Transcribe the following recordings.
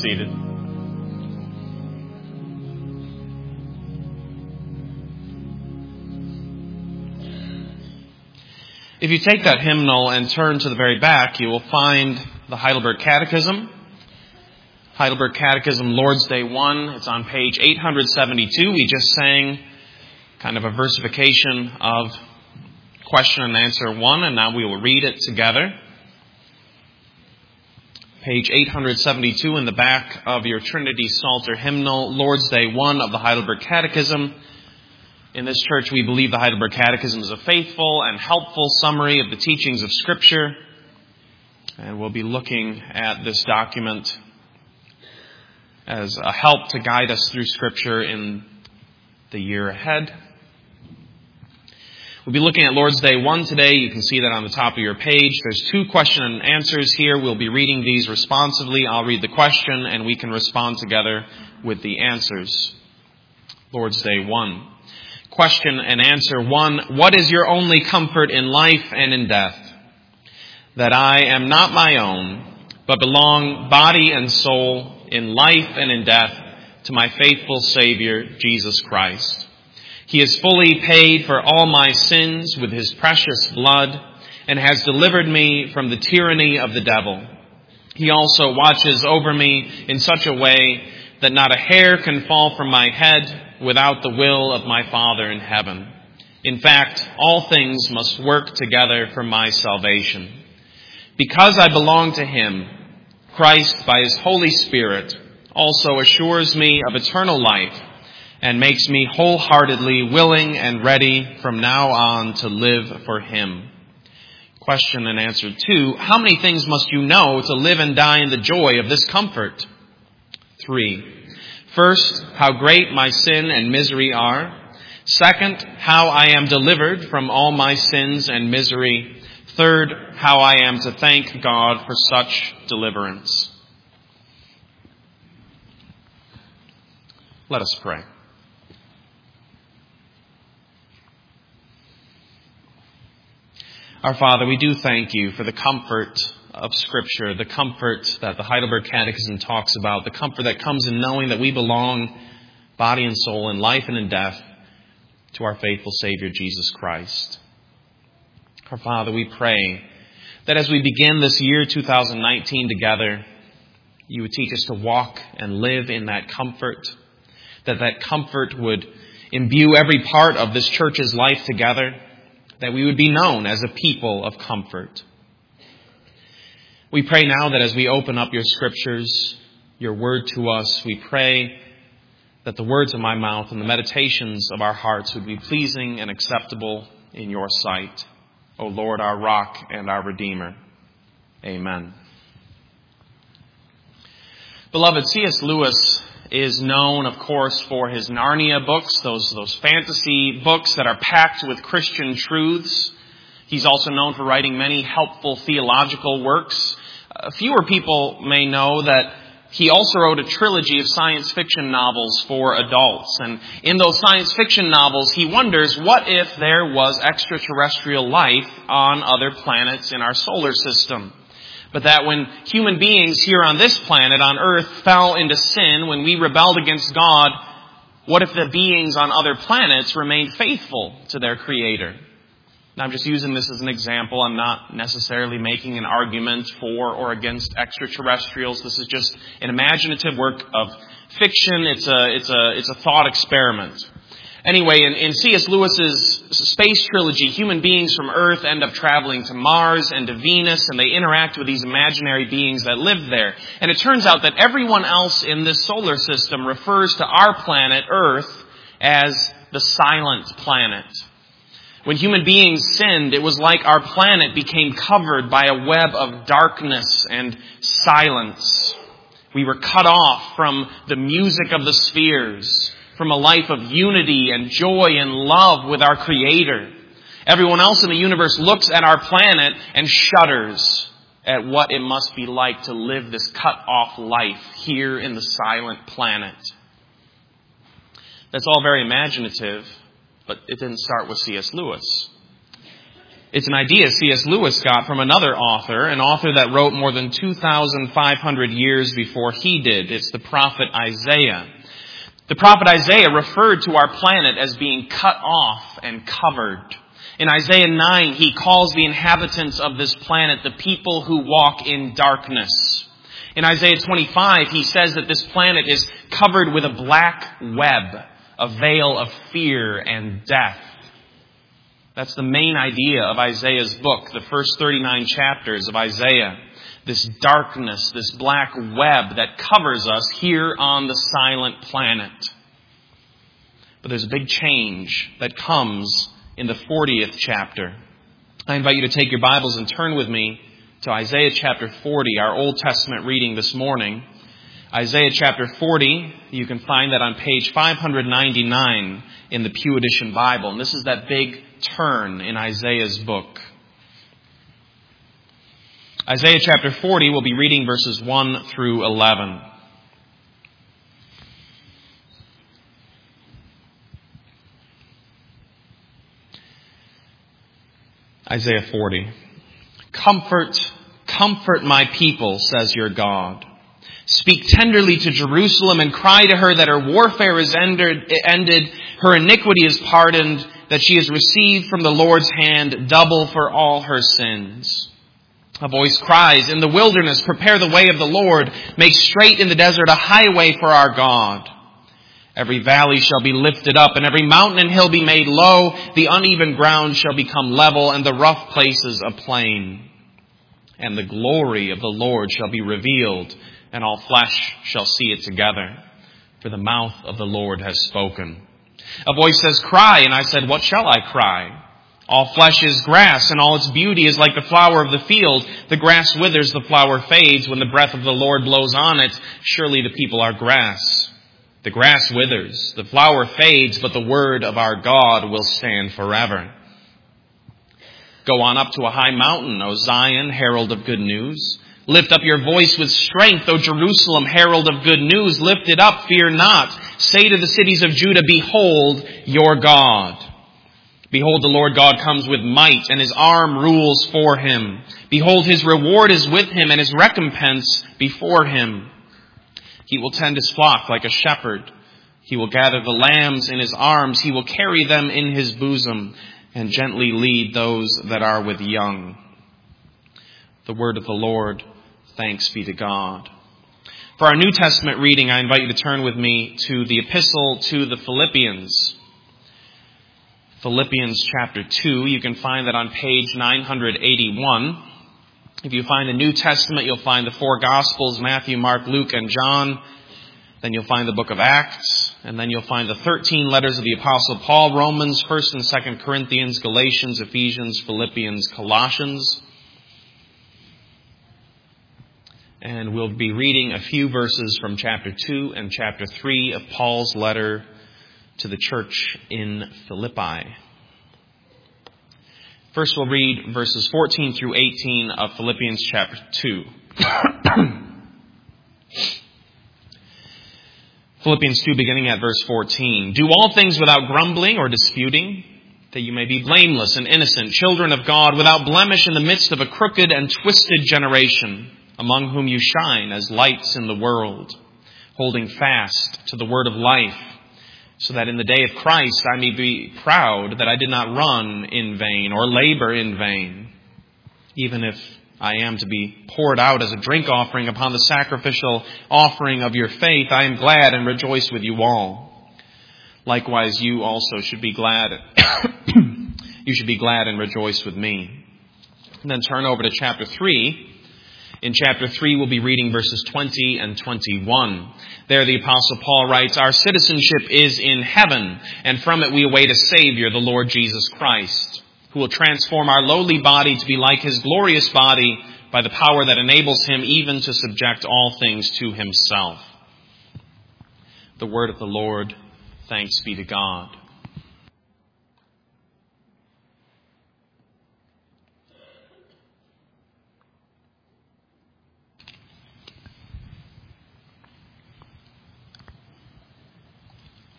Seated. If you take that hymnal and turn to the very back, you will find the Heidelberg Catechism. Heidelberg Catechism, Lord's Day 1. It's on page 872. We just sang kind of a versification of question and answer 1, and now we will read it together. Page 872 in the back of your Trinity Psalter hymnal, Lord's Day 1 of the Heidelberg Catechism. In this church, we believe the Heidelberg Catechism is a faithful and helpful summary of the teachings of Scripture. And we'll be looking at this document as a help to guide us through Scripture in the year ahead. We'll be looking at Lord's Day 1 today. You can see that on the top of your page. There's 2 question and answers here. We'll be reading these responsively. I'll read the question and we can respond together with the answers. Lord's Day 1. Question and answer 1. What is your only comfort in life and in death? That I am not my own, but belong body and soul in life and in death to my faithful Savior, Jesus Christ. He has fully paid for all my sins with His precious blood and has delivered me from the tyranny of the devil. He also watches over me in such a way that not a hair can fall from my head without the will of my Father in heaven. In fact, all things must work together for my salvation. Because I belong to Him, Christ, by His Holy Spirit, also assures me of eternal life and makes me wholeheartedly willing and ready from now on to live for Him. Question and answer 2. How many things must you know to live and die in the joy of this comfort? 3. First, how great my sin and misery are. Second, how I am delivered from all my sins and misery. Third, how I am to thank God for such deliverance. Let us pray. Our Father, we do thank You for the comfort of Scripture, the comfort that the Heidelberg Catechism talks about, the comfort that comes in knowing that we belong, body and soul, in life and in death, to our faithful Savior, Jesus Christ. Our Father, we pray that as we begin this year 2019 together, You would teach us to walk and live in that comfort, that comfort would imbue every part of this church's life together, that we would be known as a people of comfort. We pray now that as we open up Your Scriptures, Your Word to us, we pray that the words of my mouth and the meditations of our hearts would be pleasing and acceptable in Your sight, O Lord, our rock and our Redeemer. Amen. Beloved, C.S. Lewis is known, of course, for his Narnia books, those fantasy books that are packed with Christian truths. He's also known for writing many helpful theological works. Fewer people may know that he also wrote a trilogy of science fiction novels for adults. And in those science fiction novels, he wonders, what if there was extraterrestrial life on other planets in our solar system? But that when human beings here on this planet, on Earth, fell into sin, when we rebelled against God, what if the beings on other planets remained faithful to their Creator? Now, I'm just using this as an example. I'm not necessarily making an argument for or against extraterrestrials. This is just an imaginative work of fiction. It's a thought experiment. Anyway, in C.S. Lewis's space trilogy, human beings from Earth end up traveling to Mars and to Venus, and they interact with these imaginary beings that live there. And it turns out that everyone else in this solar system refers to our planet, Earth, as the silent planet. When human beings sinned, it was like our planet became covered by a web of darkness and silence. We were cut off from the music of the spheres, from a life of unity and joy and love with our Creator. Everyone else in the universe looks at our planet and shudders at what it must be like to live this cut-off life here in the silent planet. That's all very imaginative, but it didn't start with C.S. Lewis. It's an idea C.S. Lewis got from another author, an author that wrote more than 2,500 years before he did. It's the prophet Isaiah. The prophet Isaiah referred to our planet as being cut off and covered. In Isaiah 9, he calls the inhabitants of this planet the people who walk in darkness. In Isaiah 25, he says that this planet is covered with a black web, a veil of fear and death. That's the main idea of Isaiah's book, the first 39 chapters of Isaiah. This darkness, this black web that covers us here on the silent planet. But there's a big change that comes in the 40th chapter. I invite you to take your Bibles and turn with me to Isaiah chapter 40, our Old Testament reading this morning. Isaiah chapter 40, you can find that on page 599 in the Pew Edition Bible. And this is that big turn in Isaiah's book. Isaiah chapter 40, we'll be reading verses 1 through 11. Isaiah 40. Comfort, comfort my people, says your God. Speak tenderly to Jerusalem and cry to her that her warfare is ended, her iniquity is pardoned, that she has received from the Lord's hand double for all her sins. A voice cries, in the wilderness, prepare the way of the Lord, make straight in the desert a highway for our God. Every valley shall be lifted up, and every mountain and hill be made low. The uneven ground shall become level, and the rough places a plain. And the glory of the Lord shall be revealed, and all flesh shall see it together. For the mouth of the Lord has spoken. A voice says, cry, and I said, what shall I cry? All flesh is grass, and all its beauty is like the flower of the field. The grass withers, the flower fades. When the breath of the Lord blows on it, surely the people are grass. The grass withers, the flower fades, but the word of our God will stand forever. Go on up to a high mountain, O Zion, herald of good news. Lift up your voice with strength, O Jerusalem, herald of good news. Lift it up, fear not. Say to the cities of Judah, behold your God. Behold, the Lord God comes with might, and his arm rules for him. Behold, his reward is with him, and his recompense before him. He will tend his flock like a shepherd. He will gather the lambs in his arms. He will carry them in his bosom and gently lead those that are with young. The word of the Lord. Thanks be to God. For our New Testament reading, I invite you to turn with me to the epistle to the Philippians. Philippians chapter 2. You can find that on page 981. If you find the New Testament, you'll find the four Gospels, Matthew, Mark, Luke, and John. Then you'll find the book of Acts. And then you'll find the 13 letters of the Apostle Paul, Romans, 1st and 2nd Corinthians, Galatians, Ephesians, Philippians, Colossians. And we'll be reading a few verses from chapter 2 and chapter 3 of Paul's letter to the church in Philippi. First, we'll read verses 14 through 18 of Philippians chapter 2. Philippians 2, beginning at verse 14. Do all things without grumbling or disputing, that you may be blameless and innocent, children of God, without blemish in the midst of a crooked and twisted generation, among whom you shine as lights in the world, holding fast to the word of life, so that in the day of Christ I may be proud that I did not run in vain or labor in vain. Even if I am to be poured out as a drink offering upon the sacrificial offering of your faith, I am glad and rejoice with you all. Likewise, you also should be glad. You should be glad and rejoice with me. And then turn over to chapter 3. In chapter 3, we'll be reading verses 20 and 21. There the Apostle Paul writes, our citizenship is in heaven, and from it we await a Savior, the Lord Jesus Christ, who will transform our lowly body to be like his glorious body by the power that enables him even to subject all things to himself. The word of the Lord. Thanks be to God.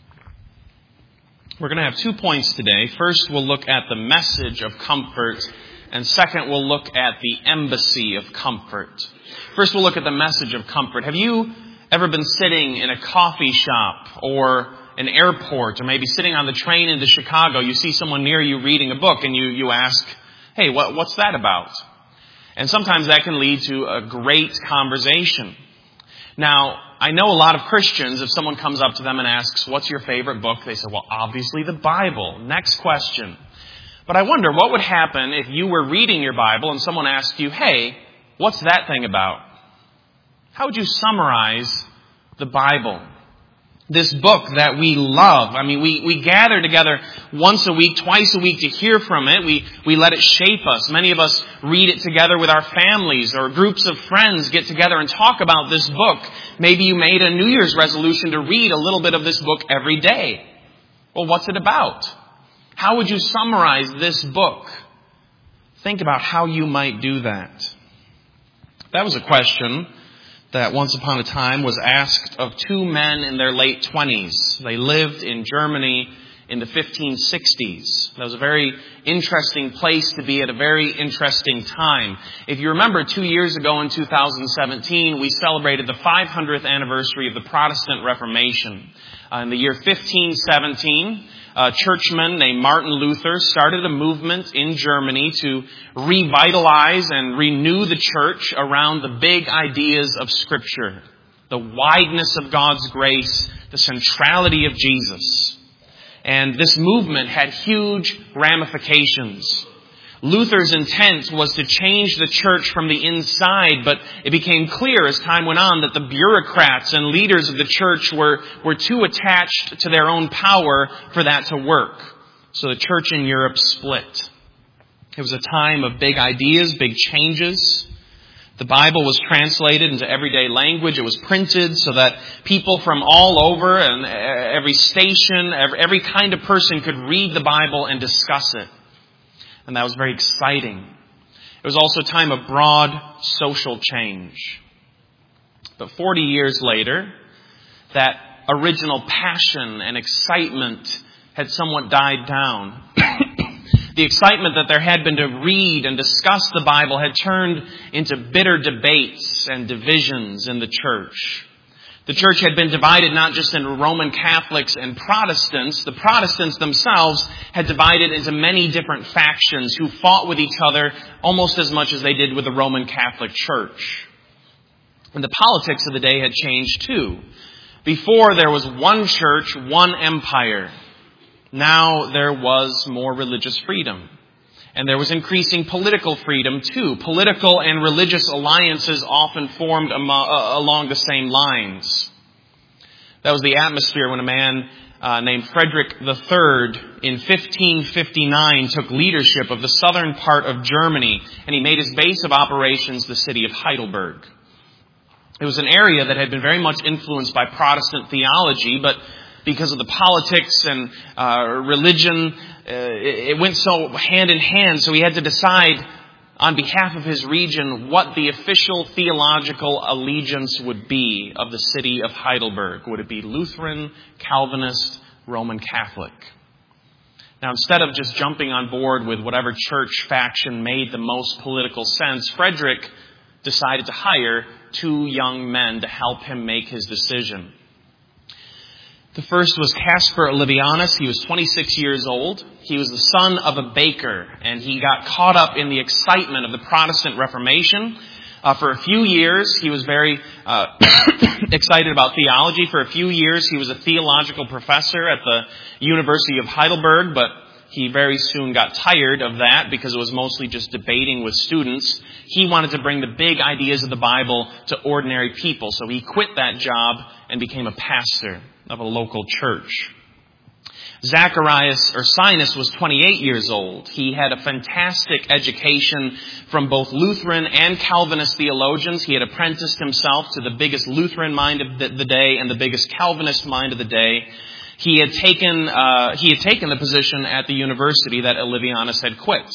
We're going to have 2 points today. First, we'll look at the message of comfort And second, we'll look at the embassy of comfort. First, we'll look at the message of comfort. Have you ever been sitting in a coffee shop or an airport, or maybe sitting on the train into Chicago? You see someone near you reading a book and you ask, hey, what's that about? And sometimes that can lead to a great conversation. Now, I know a lot of Christians, if someone comes up to them and asks, what's your favorite book? They say, well, obviously the Bible. Next question. But I wonder what would happen if you were reading your Bible and someone asked you, hey, what's that thing about? How would you summarize the Bible? This book that we love. I mean, we gather together once a week, twice a week to hear from it. We let it shape us. Many of us read it together with our families, or groups of friends get together and talk about this book. Maybe you made a New Year's resolution to read a little bit of this book every day. Well, what's it about? How would you summarize this book? Think about how you might do that. That was a question that once upon a time was asked of two men in their late 20s. They lived in Germany in the 1560s. That was a very interesting place to be at a very interesting time. If you remember, 2 years ago in 2017, we celebrated the 500th anniversary of the Protestant Reformation. In the year 1517, a churchman named Martin Luther started a movement in Germany to revitalize and renew the church around the big ideas of Scripture, the wideness of God's grace, the centrality of Jesus. And this movement had huge ramifications. Luther's intent was to change the church from the inside, but it became clear as time went on that the bureaucrats and leaders of the church were too attached to their own power for that to work. So the church in Europe split. It was a time of big ideas, big changes. The Bible was translated into everyday language. It was printed so that people from all over and every station, every kind of person could read the Bible and discuss it. And that was very exciting. It was also a time of broad social change. But 40 years later, that original passion and excitement had somewhat died down. The excitement that there had been to read and discuss the Bible had turned into bitter debates and divisions in the church. The church had been divided not just into Roman Catholics and Protestants. The Protestants themselves had divided into many different factions who fought with each other almost as much as they did with the Roman Catholic Church. And the politics of the day had changed too. Before there was one church, one empire. Now there was more religious freedom. And there was increasing political freedom too. Political and religious alliances often formed along the same lines. That was the atmosphere when a man named Frederick III in 1559 took leadership of the southern part of Germany, and he made his base of operations the city of Heidelberg. It was an area that had been very much influenced by Protestant theology, but because of the politics and religion, it went so hand in hand. So he had to decide on behalf of his region what the official theological allegiance would be of the city of Heidelberg. Would it be Lutheran, Calvinist, Roman Catholic? Now, instead of just jumping on board with whatever church faction made the most political sense, Frederick decided to hire two young men to help him make his decision. The first was Caspar Olevianus. He was 26 years old. He was the son of a baker, and he got caught up in the excitement of the Protestant Reformation. For a few years, he was very excited about theology. For a few years, he was a theological professor at the University of Heidelberg, but he very soon got tired of that because it was mostly just debating with students. He wanted to bring the big ideas of the Bible to ordinary people, so he quit that job and became a pastor of a local church. Zacharias Ursinus was 28 years old. He had a fantastic education from both Lutheran and Calvinist theologians. He had apprenticed himself to the biggest Lutheran mind of the day and the biggest Calvinist mind of the day. He had taken the position at the university that Olevianus had quit.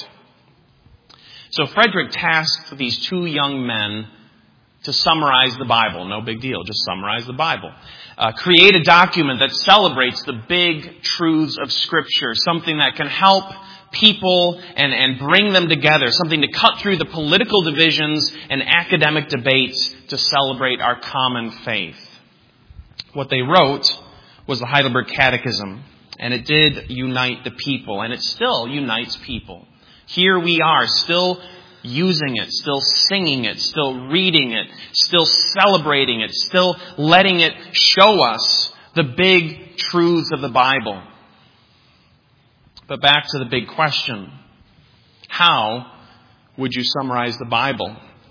So Frederick tasked these two young men to summarize the Bible. No big deal, just summarize the Bible. Create a document that celebrates the big truths of Scripture, something that can help people and bring them together, something to cut through the political divisions and academic debates to celebrate our common faith. What they wrote was the Heidelberg Catechism, and it did unite the people, and it still unites people. Here we are, still using it, still singing it, still reading it, still celebrating it, still letting it show us the big truths of the Bible. But back to the big question. How would you summarize the Bible?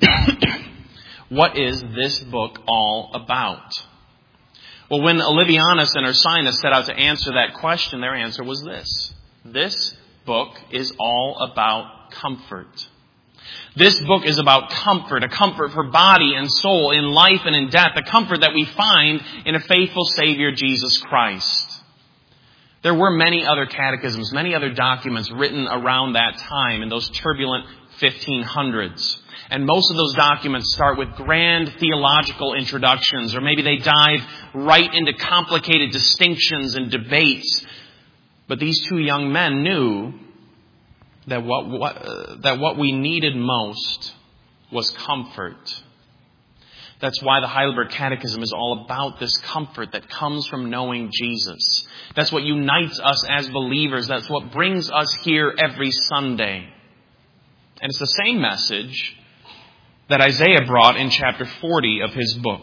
What is this book all about? Well, when Olivianus and Ursinus set out to answer that question, their answer was this. This book is all about comfort. This book is about comfort, a comfort for body and soul, in life and in death, a comfort that we find in a faithful Savior, Jesus Christ. There were many other catechisms, many other documents written around that time in those turbulent 1500s. And most of those documents start with grand theological introductions, or maybe they dive right into complicated distinctions and debates. But these two young men knew that what we needed most was comfort. That's why the Heidelberg Catechism is all about this comfort that comes from knowing Jesus. That's what unites us as believers. That's what brings us here every Sunday. And it's the same message that Isaiah brought in chapter 40 of his book.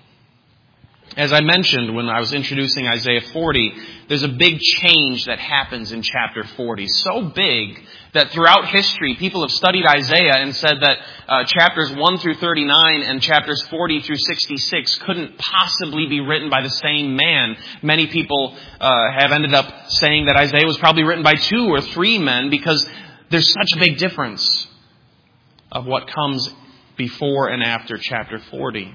As I mentioned when I was introducing Isaiah 40, there's a big change that happens in chapter 40. So big that throughout history, people have studied Isaiah and said that chapters 1 through 39 and chapters 40 through 66 couldn't possibly be written by the same man. Many people have ended up saying that Isaiah was probably written by 2 or 3 men because there's such a big difference of what comes before and after chapter 40.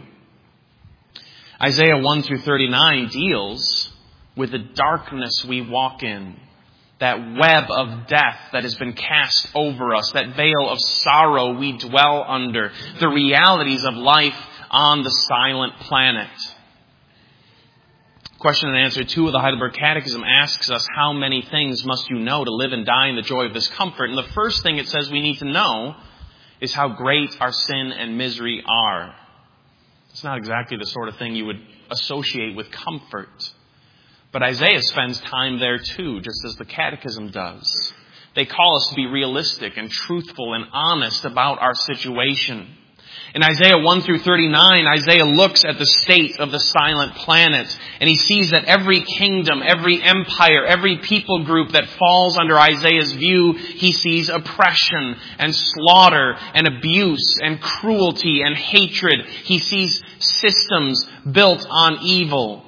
Isaiah 1 through 39 deals with the darkness we walk in, that web of death that has been cast over us, that veil of sorrow we dwell under, the realities of life on the silent planet. Question and answer 2 of the Heidelberg Catechism asks us, how many things must you know to live and die in the joy of this comfort? And the first thing it says we need to know is how great our sin and misery are. It's not exactly the sort of thing you would associate with comfort. But Isaiah spends time there too, just as the Catechism does. They call us to be realistic and truthful and honest about our situation. In Isaiah 1 through 39, Isaiah looks at the state of the silent planet, and he sees that every kingdom, every empire, every people group that falls under Isaiah's view, he sees oppression and slaughter and abuse and cruelty and hatred. He sees systems built on evil.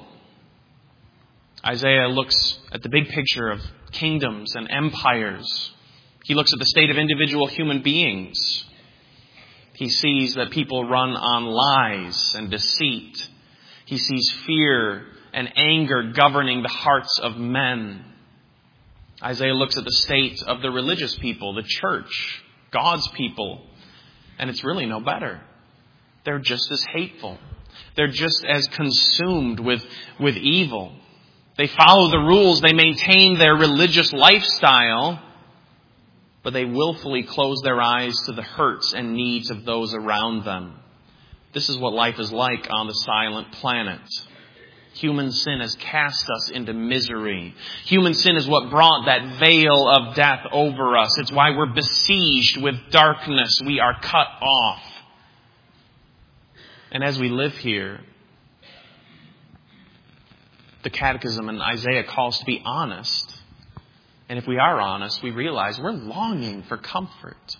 Isaiah looks at the big picture of kingdoms and empires. He looks at the state of individual human beings. He sees that people run on lies and deceit. He sees fear and anger governing the hearts of men. Isaiah looks at the state of the religious people, the church, God's people, and it's really no better. They're just as hateful. They're just as consumed with evil. They follow the rules. They maintain their religious lifestyle, but they willfully close their eyes to the hurts and needs of those around them. This is what life is like on the silent planet. Human sin has cast us into misery. Human sin is what brought that veil of death over us. It's why we're besieged with darkness. We are cut off. And as we live here, the Catechism and Isaiah calls to be honest. And if we are honest, we realize we're longing for comfort.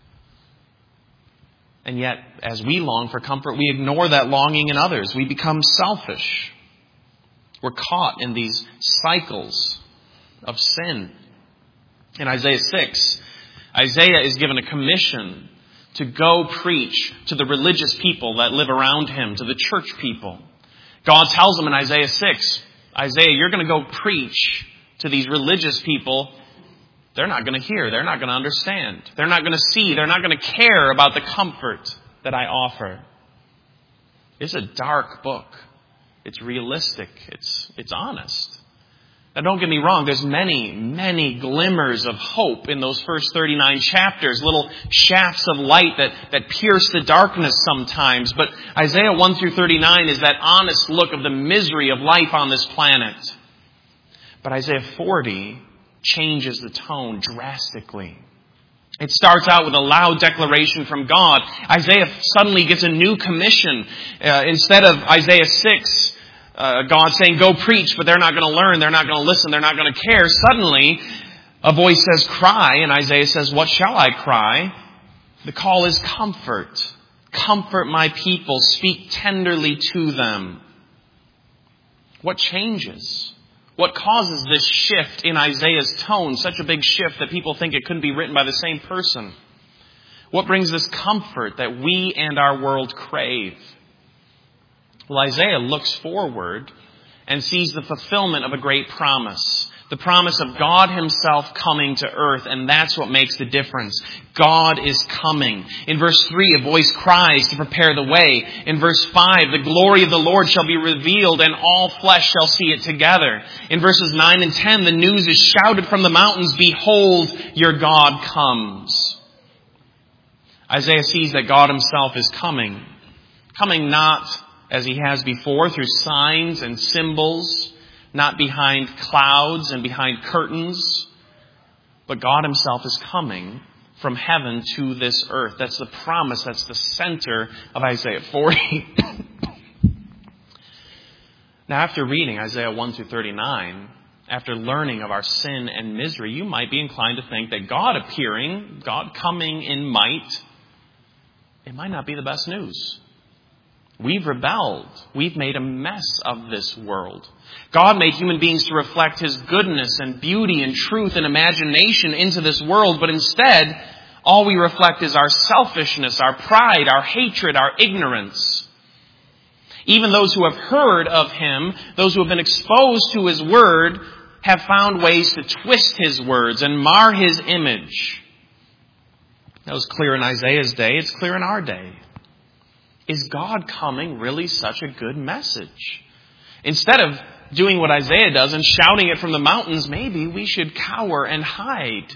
And yet, as we long for comfort, we ignore that longing in others. We become selfish. We're caught in these cycles of sin. In Isaiah 6, Isaiah is given a commission to go preach to the religious people that live around him, to the church people. God tells him in Isaiah 6, Isaiah, you're going to go preach to these religious people. They're not going to hear. They're not going to understand. They're not going to see. They're not going to care about the comfort that I offer. It's a dark book. It's realistic. It's honest. Now don't get me wrong, there's many, many glimmers of hope in those first 39 chapters, little shafts of light that pierce the darkness sometimes. But Isaiah 1 through 39 is that honest look of the misery of life on this planet. But Isaiah 40 changes the tone drastically. It starts out with a loud declaration from God. Isaiah suddenly gets a new commission. Instead of Isaiah 6, God saying, go preach, but they're not going to learn, they're not going to listen, they're not going to care. Suddenly, a voice says, cry, and Isaiah says, what shall I cry? The call is comfort. Comfort my people. Speak tenderly to them. What changes? What causes this shift in Isaiah's tone, such a big shift that people think it couldn't be written by the same person? What brings this comfort that we and our world crave? Well, Isaiah looks forward and sees the fulfillment of a great promise. The promise of God himself coming to earth, and that's what makes the difference. God is coming. In verse 3, a voice cries to prepare the way. In verse 5, the glory of the Lord shall be revealed, and all flesh shall see it together. In verses 9 and 10, the news is shouted from the mountains, behold, your God comes. Isaiah sees that God himself is coming. Coming not as he has before through signs and symbols, not behind clouds and behind curtains, but God himself is coming from heaven to this earth. That's the promise. That's the center of Isaiah 40. Now, after reading Isaiah 1 through 39, after learning of our sin and misery, you might be inclined to think that God appearing, God coming in might, it might not be the best news. We've rebelled. We've made a mess of this world. God made human beings to reflect his goodness and beauty and truth and imagination into this world, but instead, all we reflect is our selfishness, our pride, our hatred, our ignorance. Even those who have heard of him, those who have been exposed to his word, have found ways to twist his words and mar his image. That was clear in Isaiah's day. It's clear in our day. Is God coming really such a good message? Instead of doing what Isaiah does and shouting it from the mountains, maybe we should cower and hide.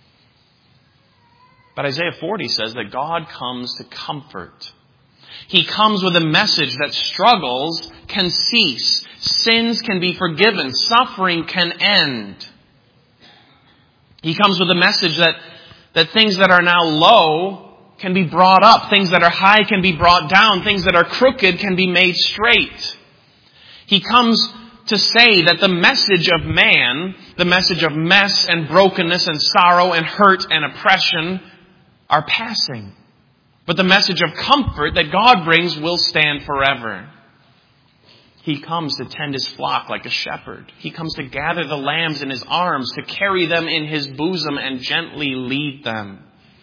But Isaiah 40 says that God comes to comfort. He comes with a message that struggles can cease, sins can be forgiven, suffering can end. He comes with a message that things that are now low can be brought up. Things that are high can be brought down. Things that are crooked can be made straight. He comes to say that the message of man, the message of mess and brokenness and sorrow and hurt and oppression are passing. But the message of comfort that God brings will stand forever. He comes to tend his flock like a shepherd. He comes to gather the lambs in his arms, to carry them in his bosom and gently lead them.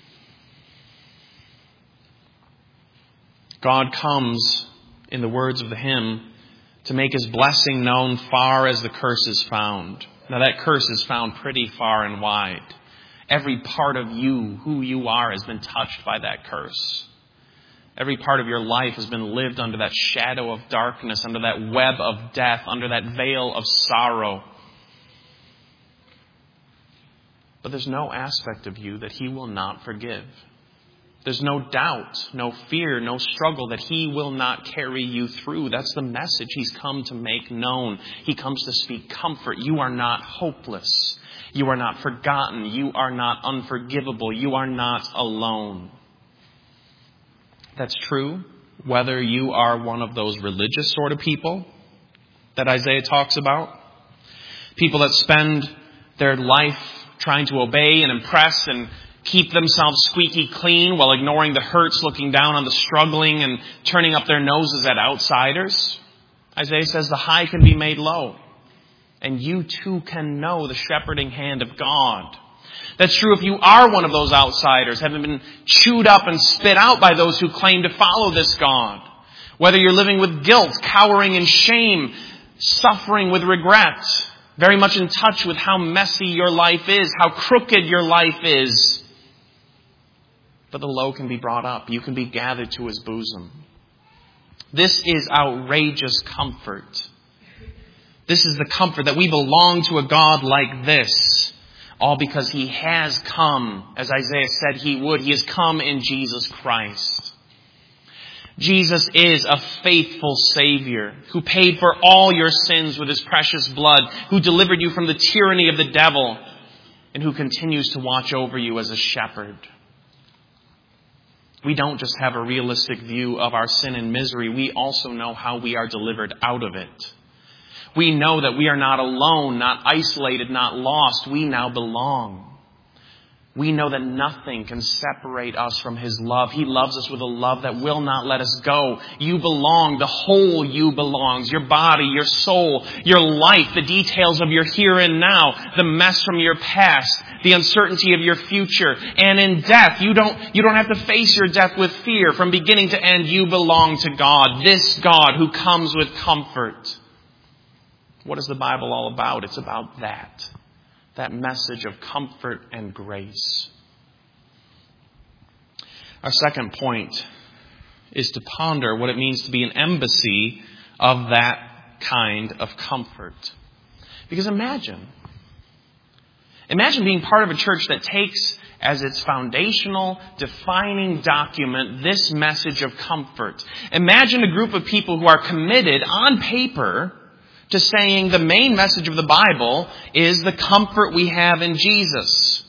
God comes, in the words of the hymn, to make his blessing known far as the curse is found. Now that curse is found pretty far and wide. Every part of you, who you are, has been touched by that curse. Every part of your life has been lived under that shadow of darkness, under that web of death, under that veil of sorrow. But there's no aspect of you that he will not forgive. There's no doubt, no fear, no struggle that he will not carry you through. That's the message he's come to make known. He comes to speak comfort. You are not hopeless. You are not forgotten. You are not unforgivable. You are not alone. That's true whether you are one of those religious sort of people that Isaiah talks about. People that spend their life trying to obey and impress and keep themselves squeaky clean while ignoring the hurts, looking down on the struggling and turning up their noses at outsiders. Isaiah says the high can be made low. And you too can know the shepherding hand of God. That's true if you are one of those outsiders, having been chewed up and spit out by those who claim to follow this God. Whether you're living with guilt, cowering in shame, suffering with regret, very much in touch with how messy your life is, how crooked your life is. But the low can be brought up. You can be gathered to his bosom. This is outrageous comfort. This is the comfort that we belong to a God like this. All because He has come, as Isaiah said He would. He has come in Jesus Christ. Jesus is a faithful Savior who paid for all your sins with His precious blood, who delivered you from the tyranny of the devil, and who continues to watch over you as a shepherd. We don't just have a realistic view of our sin and misery. We also know how we are delivered out of it. We know that we are not alone, not isolated, not lost. We now belong. We know that nothing can separate us from His love. He loves us with a love that will not let us go. You belong. The whole you belongs. Your body, your soul, your life, the details of your here and now, the mess from your past, the uncertainty of your future. And in death, you don't have to face your death with fear. From beginning to end, you belong to God. This God who comes with comfort. What is the Bible all about? It's about that. That message of comfort and grace. Our second point is to ponder what it means to be an embassy of that kind of comfort. Because imagine being part of a church that takes as its foundational, defining document this message of comfort. Imagine a group of people who are committed on paper to saying the main message of the Bible is the comfort we have in Jesus.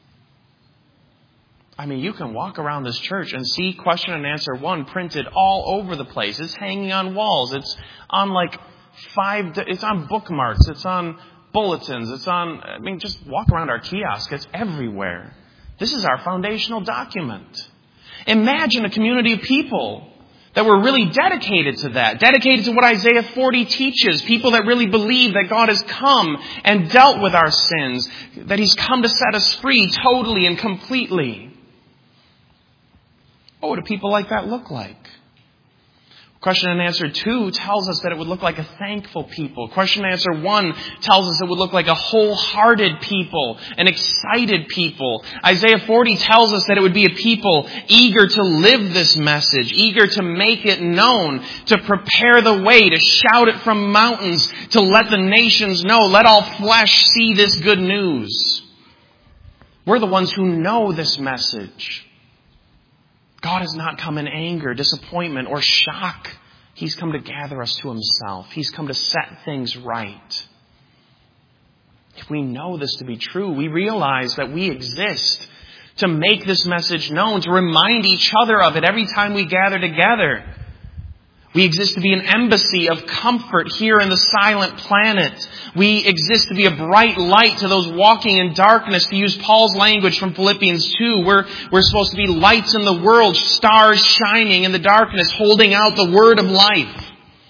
I mean, you can walk around this church and see question and answer 1 printed all over the place. It's hanging on walls. It's on it's on bookmarks. It's on bulletins. Just walk around our kiosk. It's everywhere. This is our foundational document. Imagine a community of people that were really dedicated to that, dedicated to what Isaiah 40 teaches, people that really believe that God has come and dealt with our sins, that He's come to set us free totally and completely. What would a people like that look like? Question and answer 2 tells us that it would look like a thankful people. Question and answer 1 tells us it would look like a wholehearted people, an excited people. Isaiah 40 tells us that it would be a people eager to live this message, eager to make it known, to prepare the way, to shout it from mountains, to let the nations know, let all flesh see this good news. We're the ones who know this message. God has not come in anger, disappointment, or shock. He's come to gather us to Himself. He's come to set things right. If we know this to be true, we realize that we exist to make this message known, to remind each other of it every time we gather together. We exist to be an embassy of comfort here in the silent planet. We exist to be a bright light to those walking in darkness, to use Paul's language from Philippians 2. We're supposed to be lights in the world, stars shining in the darkness, holding out the word of life.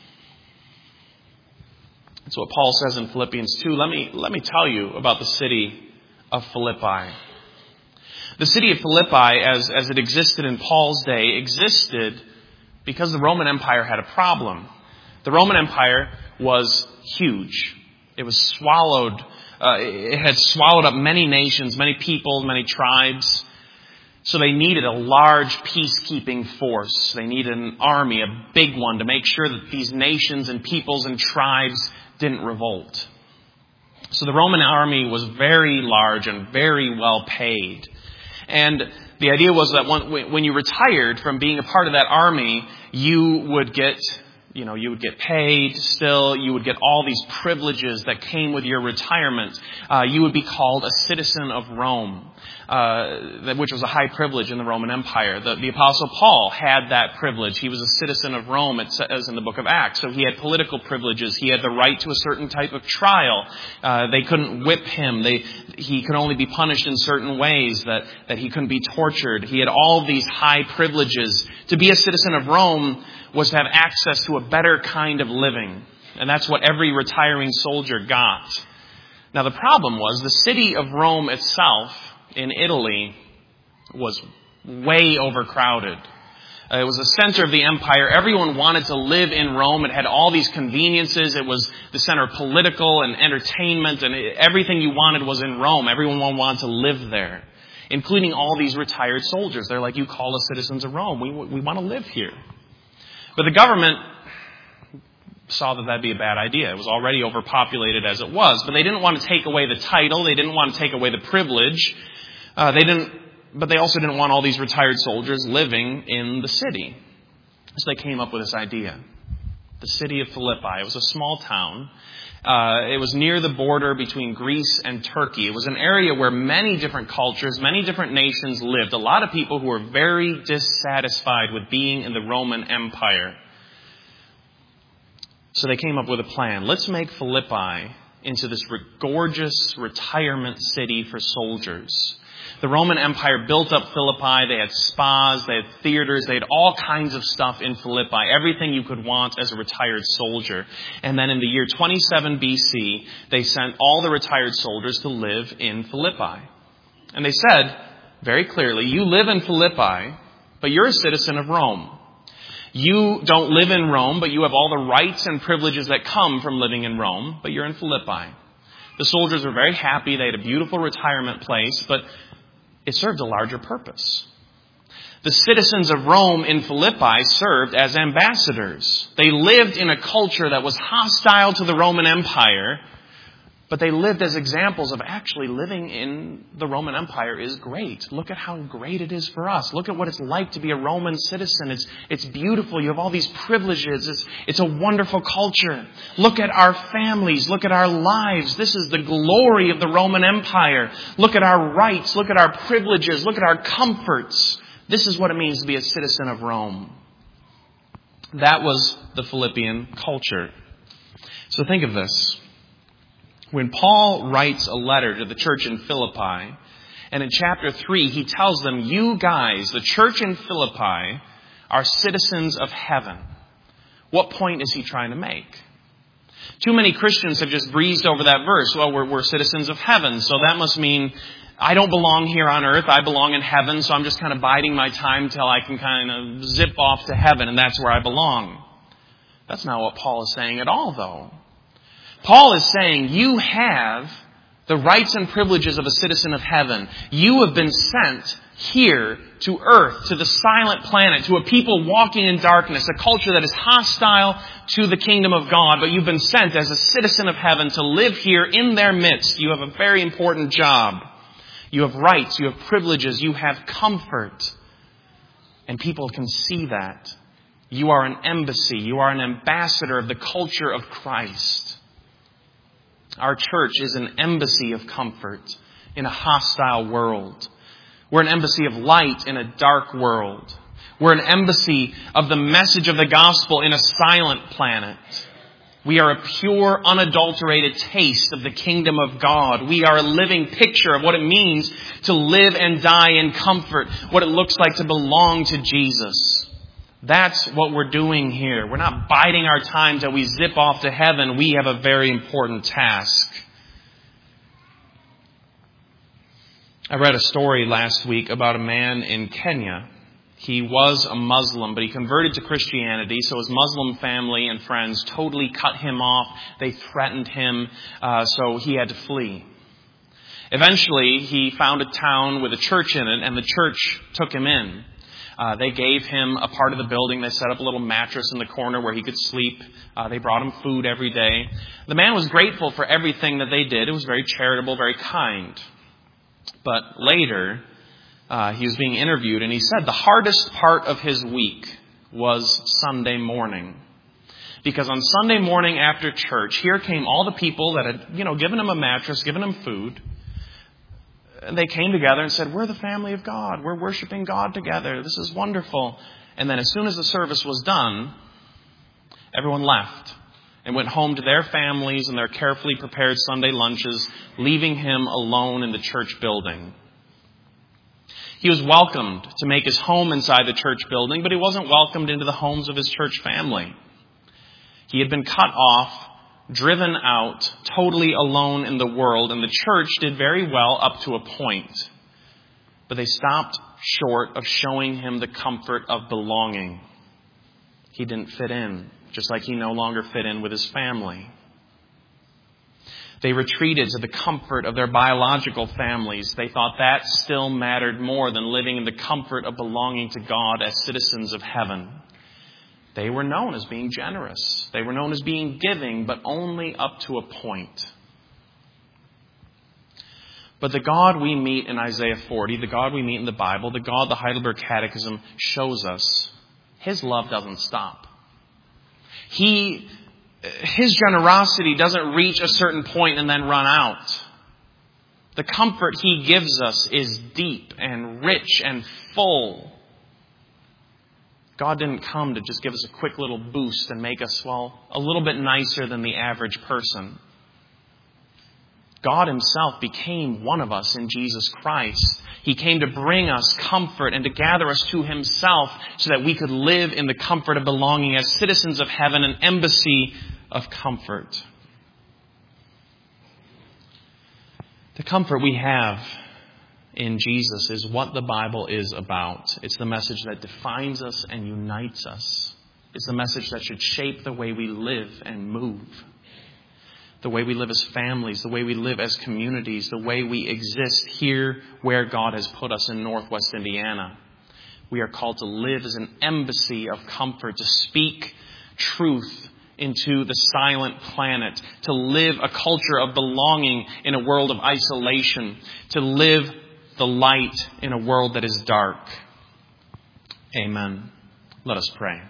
That's what Paul says in Philippians 2. Let me tell you about the city of Philippi. The city of Philippi, as it existed in Paul's day, existed because the Roman Empire had a problem. The Roman Empire was huge. It was it had swallowed up many nations, many people, many tribes. So they needed a large peacekeeping force. They needed an army, a big one, to make sure that these nations and peoples and tribes didn't revolt. So the Roman army was very large and very well paid. And the idea was that when you retired from being a part of that army, you would get paid still. You would get all these privileges that came with your retirement. You would be called a citizen of Rome, which was a high privilege in the Roman Empire. The Apostle Paul had that privilege. He was a citizen of Rome, it says in the book of Acts. So he had political privileges. He had the right to a certain type of trial. They couldn't whip him. He could only be punished in certain ways, that he couldn't be tortured. He had all these high privileges. To be a citizen of Rome was to have access to a better kind of living. And that's what every retiring soldier got. Now the problem was the city of Rome itself in Italy was way overcrowded. It was the center of the empire. Everyone wanted to live in Rome. It had all these conveniences. It was the center of political and entertainment, and everything you wanted was in Rome. Everyone wanted to live there, including all these retired soldiers. They're like, you call us citizens of Rome. We want to live here. But the government saw that that'd be a bad idea. It was already overpopulated as it was. But they didn't want to take away the title. They didn't want to take away the privilege. But they also didn't want all these retired soldiers living in the city. So they came up with this idea. The city of Philippi. It was a small town. It was near the border between Greece and Turkey. It was an area where many different cultures, many different nations lived. A lot of people who were very dissatisfied with being in the Roman Empire. So they came up with a plan. Let's make Philippi into this gorgeous retirement city for soldiers. The Roman Empire built up Philippi. They had spas, they had theaters, they had all kinds of stuff in Philippi. Everything you could want as a retired soldier. And then in the year 27 BC, they sent all the retired soldiers to live in Philippi. And they said very clearly, you live in Philippi, but you're a citizen of Rome. You don't live in Rome, but you have all the rights and privileges that come from living in Rome, but you're in Philippi. The soldiers were very happy. They had a beautiful retirement place, but it served a larger purpose. The citizens of Rome in Philippi served as ambassadors. They lived in a culture that was hostile to the Roman Empire, but they lived as examples of actually living in the Roman Empire is great. Look at how great it is for us. Look at what it's like to be a Roman citizen. It's beautiful. You have all these privileges. It's a wonderful culture. Look at our families. Look at our lives. This is the glory of the Roman Empire. Look at our rights. Look at our privileges. Look at our comforts. This is what it means to be a citizen of Rome. That was the Philippian culture. So think of this. When Paul writes a letter to the church in Philippi, and in chapter 3, he tells them, you guys, the church in Philippi, are citizens of heaven. What point is he trying to make? Too many Christians have just breezed over that verse. Well, we're citizens of heaven, so that must mean I don't belong here on earth. I belong in heaven, so I'm just kind of biding my time till I can kind of zip off to heaven, and that's where I belong. That's not what Paul is saying at all, though. Paul is saying you have the rights and privileges of a citizen of heaven. You have been sent here to earth, to the silent planet, to a people walking in darkness, a culture that is hostile to the kingdom of God. But you've been sent as a citizen of heaven to live here in their midst. You have a very important job. You have rights, you have privileges, you have comfort. And people can see that. You are an embassy. You are an ambassador of the culture of Christ. Our church is an embassy of comfort in a hostile world. We're an embassy of light in a dark world. We're an embassy of the message of the gospel in a silent planet. We are a pure, unadulterated taste of the kingdom of God. We are a living picture of what it means to live and die in comfort, what it looks like to belong to Jesus. That's what we're doing here. We're not biding our time till we zip off to heaven. We have a very important task. I read a story last week about a man in Kenya. He was a Muslim, but he converted to Christianity, so his Muslim family and friends totally cut him off. They threatened him, so he had to flee. Eventually, he found a town with a church in it, and the church took him in. They gave him a part of the building. They set up a little mattress in the corner where he could sleep. They brought him food every day. The man was grateful for everything that they did. It was very charitable, very kind. But later, he was being interviewed, and he said the hardest part of his week was Sunday morning. Because on Sunday morning after church, here came all the people that had, given him a mattress, given him food. And they came together and said, we're the family of God. We're worshiping God together. This is wonderful. And then as soon as the service was done, everyone left and went home to their families and their carefully prepared Sunday lunches, leaving him alone in the church building. He was welcomed to make his home inside the church building, but he wasn't welcomed into the homes of his church family. He had been cut off, driven out, totally alone in the world, and the church did very well up to a point. But they stopped short of showing him the comfort of belonging. He didn't fit in, just like he no longer fit in with his family. They retreated to the comfort of their biological families. They thought that still mattered more than living in the comfort of belonging to God as citizens of heaven. They were known as being generous. They were known as being giving, but only up to a point. But the God we meet in Isaiah 40, the God we meet in the Bible, the God the Heidelberg Catechism shows us, His love doesn't stop. His generosity doesn't reach a certain point and then run out. The comfort He gives us is deep and rich and full. God didn't come to just give us a quick little boost and make us, a little bit nicer than the average person. God Himself became one of us in Jesus Christ. He came to bring us comfort and to gather us to Himself so that we could live in the comfort of belonging as citizens of heaven, an embassy of comfort. The comfort we have in Jesus is what the Bible is about. It's the message that defines us and unites us. It's the message that should shape the way we live and move. The way we live as families, the way we live as communities, the way we exist here where God has put us in Northwest Indiana. We are called to live as an embassy of comfort, to speak truth into the silent planet, to live a culture of belonging in a world of isolation, to live the light in a world that is dark. Amen. Let us pray.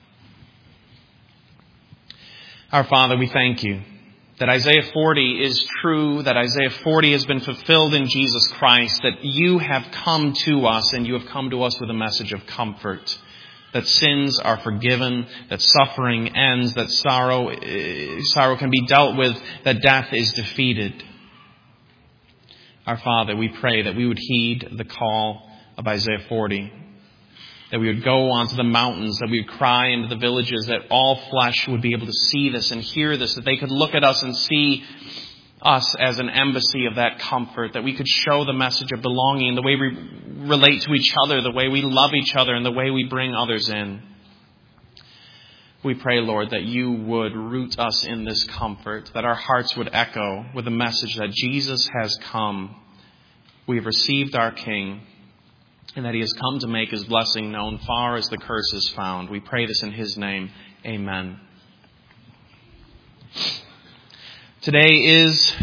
Our Father, we thank You that Isaiah 40 is true, that Isaiah 40 has been fulfilled in Jesus Christ, that You have come to us and You have come to us with a message of comfort, that sins are forgiven, that suffering ends, that sorrow can be dealt with, that death is defeated. Our Father, we pray that we would heed the call of Isaiah 40, that we would go onto the mountains, that we would cry into the villages, that all flesh would be able to see this and hear this, that they could look at us and see us as an embassy of that comfort, that we could show the message of belonging, the way we relate to each other, the way we love each other, and the way we bring others in. We pray, Lord, that You would root us in this comfort, that our hearts would echo with the message that Jesus has come. We have received our King, and that He has come to make His blessing known far as the curse is found. We pray this in His name. Amen. Today is